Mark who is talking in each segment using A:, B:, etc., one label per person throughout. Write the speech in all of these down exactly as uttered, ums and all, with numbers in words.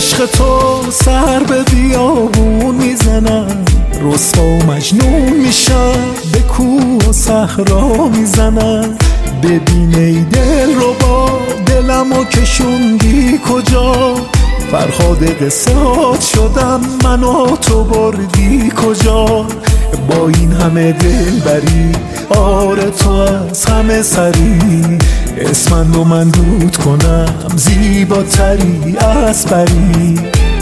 A: عشق تو سر به بیابون میزنم، رسوا و مجنون میشم، به کوه و صحرا میزنم. ببین ای دل رو با دلمو کشوندی کجا، فرهاد قصه‌هات شدم من و تو بردی کجا. با این همه دل بری، آره تو از همه سری، اسمن رو من دود کنم زیباتری از پری.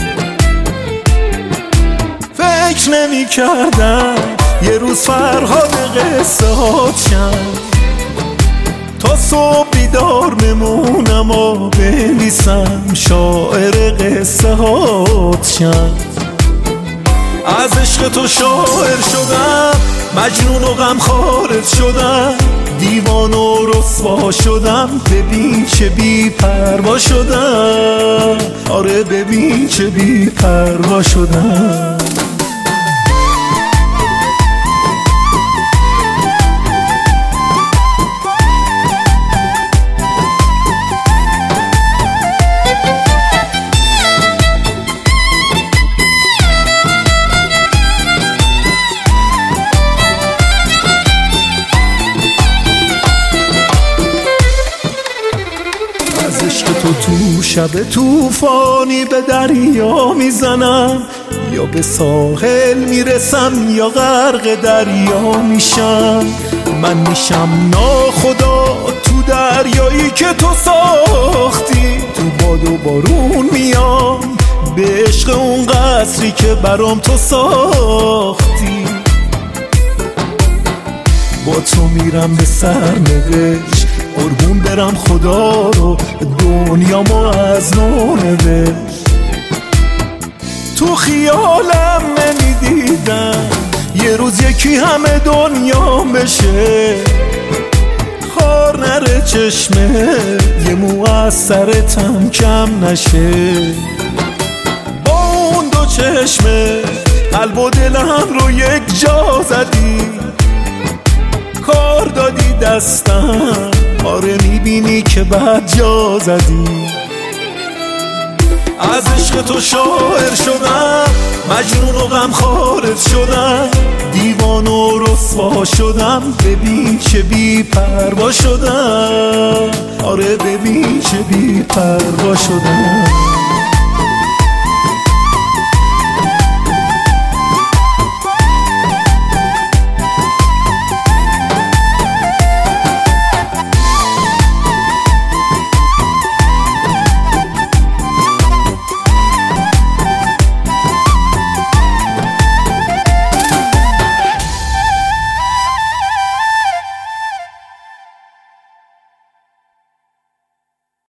A: فکر نمی کردم یه روز فرهاد قصه هات شم، تا صبح بیدار بمونم و بنویسم شاعر قصه هات شم. از عشق تو شاعر شدم، مجنون و غمخوارت شدم، دیوان و رسوا شدم، ببین چه بی پروا شدم، آره ببین چه بی پروا شدم. عشق تو تو شب توفانی به دریا میزنم، یا به ساحل میرسم یا غرق دریا میشم. من میشم ناخدا تو دریایی که تو ساختی، تو باد و بارون میام به عشق اون قصری که برام تو ساختی. با تو میرم به سرنوشت، قربون برم خدا رو، دنیامو از نو نوشت. تو خیالم نمیدیدم یه روز یکی همه دنیا بشه، خار نره چشمه یه مو از سرتم کم نشه. با اون دو چشمه قلب و دلم رو یک جا زدی، کار دادی دستم، آره میبینی که بد جا زدی. از عشق تو شاعر شدم، مجنون و غمخوارت شدم، دیوان و رسوا شدم، ببین چه بی پروا شدم، آره ببین چه بی پروا شدم.